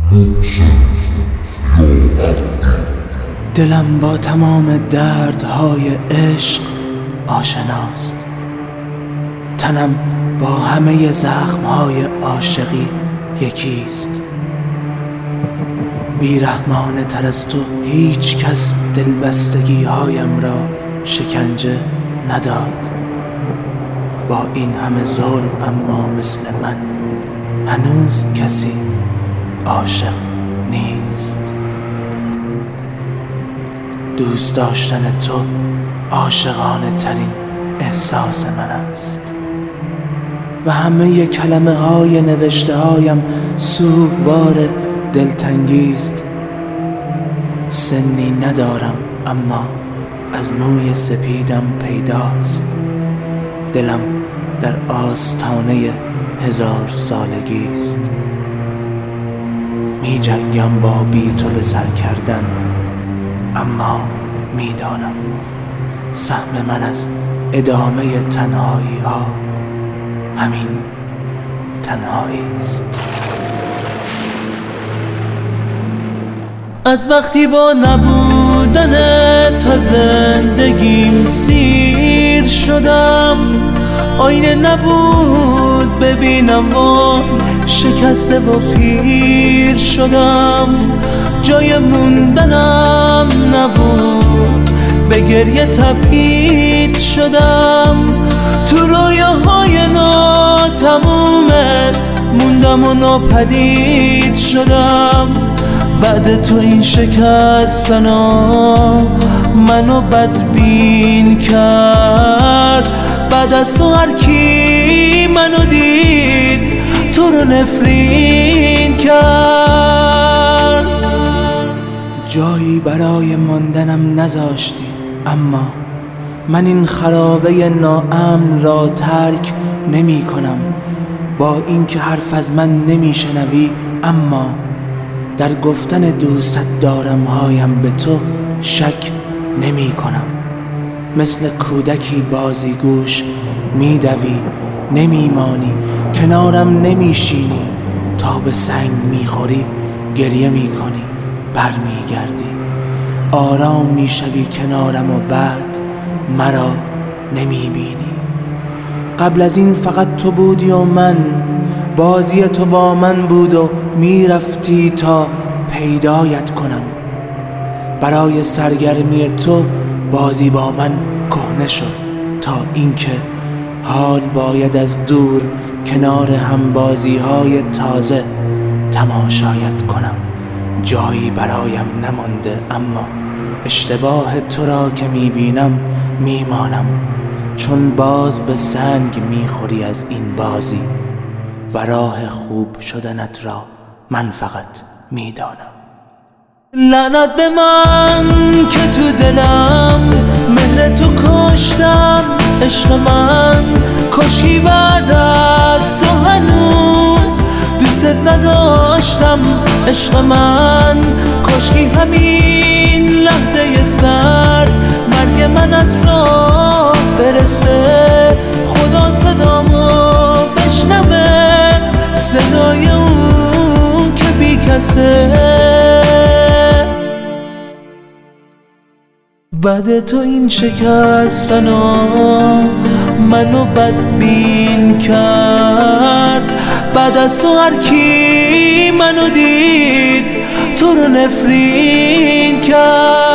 دلم با تمام دردهای عشق آشناست، تنم با همه زخمهای عاشقی یکیست. بیرحمانه تر از تو هیچ کس دلبستگی هایم را شکنجه نداد. با این همه ظلم اما مثل من هنوز کسی عاشق نیست. دوست داشتن تو عاشقانه ترین احساس من است و همه کلمه های نوشته هایم سوگوار دلتنگی است. سنی ندارم اما از موی سپیدم پیداست. دلم در آستانه 1000 سالگی است. می جنگم با بی تو به سر کردن، اما می دانم سهم من از ادامه تنهایی ها همین تنهایی است. از وقتی با نبودنت از زندگیم سیر شدم، آینه نبود ببینم و شکسته و پیر شدم. جای موندنم نبود، به گریه تبعید شدم. تو رویاهای ناتمومت موندم و ناپدید شدم. بعد تو این شکستنا منو بدبین کرد. بعد از تو هر کی منو دید تو رو نفرین کرد. جایی برای ماندنم نذاشتی، اما من این خرابه ناامن را ترک نمی کنم. با اینکه حرف از من نمی شنوی، اما در گفتن دوستت دارم هایم به تو شک نمی کنم. مثل کودکی بازیگوش می دوی، نمی مانی، کنارم نمی شینی. تا به سنگ می خوری گریه می کنی، بر می گردی، آرام می شوی کنارم و بعد مرا نمی بینی. قبل از این فقط تو بودی و من، بازی تو با من بود و می رفتی تا پیدایت کنم. برای سرگرمی تو بازی با من کهنه شد، تا اینکه حال باید از دور کنار هم بازی های تازه تماشایت کنم. جایی برایم نمانده، اما اشتباه تو را که می بینم می مانم، چون باز به سنگ می خوری از این بازی و راه خوب شدنت را من فقط می دانم. لعنت به من که تو دلم مهر تو کشتم. عشق من کاشکی بعد از تو هنوز دوست نداشتم. عشق من کاشکی همین لحظه سرد مرگ من از راه برسه. خدا صدامو بشنوه، صدای اون که بی کسه. بعد تو این شکستنا منو بدبین کرد. بعد از تو هر کی منو دید تو رو نفرین کرد.